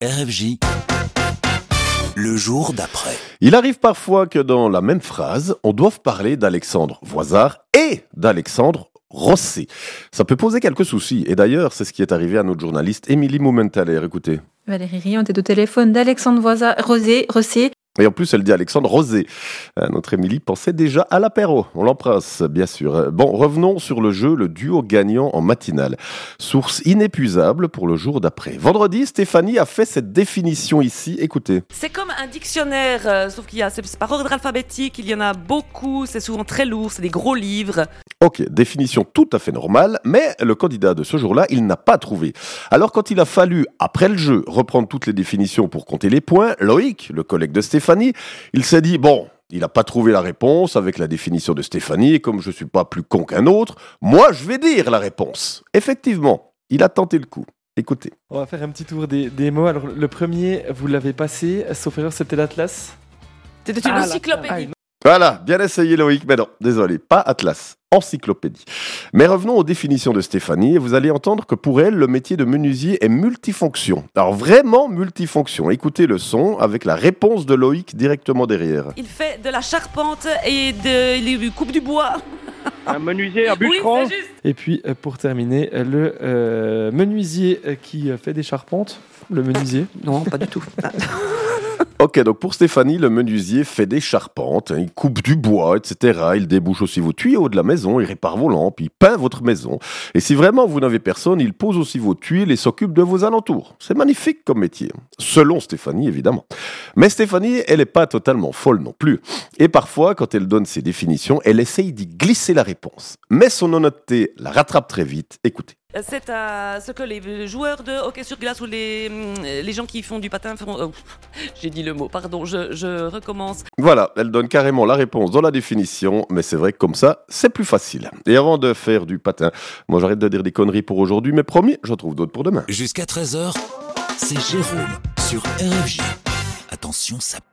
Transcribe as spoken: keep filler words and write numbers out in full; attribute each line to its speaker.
Speaker 1: R F J, le jour d'après.
Speaker 2: Il arrive parfois que dans la même phrase, on doive parler d'Alexandre Voisard et d'Alexandre Rosset. Ça peut poser quelques soucis. Et d'ailleurs, c'est ce qui est arrivé à notre journaliste Émilie Moumentaler. Écoutez.
Speaker 3: Valérie Rion était au téléphone d'Alexandre Voisard, Rosé, Rosset.
Speaker 2: Et en plus, elle dit Alexandre Rosé. Euh, notre Émilie pensait déjà à l'apéro. On l'embrasse, bien sûr. Bon, revenons sur le jeu, le duo gagnant en matinale. Source inépuisable pour le jour d'après. Vendredi, Stéphanie a fait cette définition ici. Écoutez.
Speaker 4: C'est comme un dictionnaire, euh, sauf qu'il y a, c'est, c'est par ordre alphabétique, il y en a beaucoup, c'est souvent très lourd, c'est des gros livres.
Speaker 2: Ok, définition tout à fait normale, mais le candidat de ce jour-là, il n'a pas trouvé. Alors quand il a fallu, après le jeu, reprendre toutes les définitions pour compter les points, Loïc, le collègue de Stéphanie, Stéphanie, il s'est dit, bon, il n'a pas trouvé la réponse avec la définition de Stéphanie, et comme je ne suis pas plus con qu'un autre, moi, je vais dire la réponse. Effectivement, il a tenté le coup. Écoutez.
Speaker 5: On va faire un petit tour des, des mots. Alors, le premier, vous l'avez passé, sauf erreur, c'était l'Atlas.
Speaker 4: C'était une
Speaker 5: Ah,
Speaker 4: encyclopédie.
Speaker 5: la...
Speaker 2: Voilà, bien essayé Loïc, mais non, désolé, pas Atlas, encyclopédie. Mais revenons aux définitions de Stéphanie, et vous allez entendre que pour elle, le métier de menuisier est multifonction. Alors vraiment multifonction. Écoutez le son avec la réponse de Loïc directement derrière.
Speaker 4: Il fait de la charpente et de, il coupe du bois.
Speaker 6: Un menuisier, un bûcheron.
Speaker 4: Oui, c'est juste.
Speaker 5: Et puis, euh, pour terminer, euh, le euh, menuisier euh, qui euh, fait des charpentes. Le menuisier.
Speaker 4: Non, pas du tout.
Speaker 2: Ok, donc pour Stéphanie, le menuisier fait des charpentes, hein, il coupe du bois, et cetera. Il débouche aussi vos tuyaux de la maison, il répare vos lampes, il peint votre maison. Et si vraiment vous n'avez personne, il pose aussi vos tuiles et s'occupe de vos alentours. C'est magnifique comme métier, selon Stéphanie évidemment. Mais Stéphanie, elle n'est pas totalement folle non plus. Et parfois, quand elle donne ses définitions, elle essaye d'y glisser la réponse. Mais son honnêteté la rattrape très vite. Écoutez.
Speaker 4: C'est à ce que les joueurs de hockey sur glace ou les, les gens qui font du patin feront... Oh, j'ai dit le mot, pardon, je, je recommence.
Speaker 2: Voilà, elle donne carrément la réponse dans la définition, mais c'est vrai que comme ça, c'est plus facile. Et avant de faire du patin, moi j'arrête de dire des conneries pour aujourd'hui, mais promis, j'en trouve d'autres pour demain.
Speaker 1: Jusqu'à treize heures, c'est Jérôme sur R F J. Attention, ça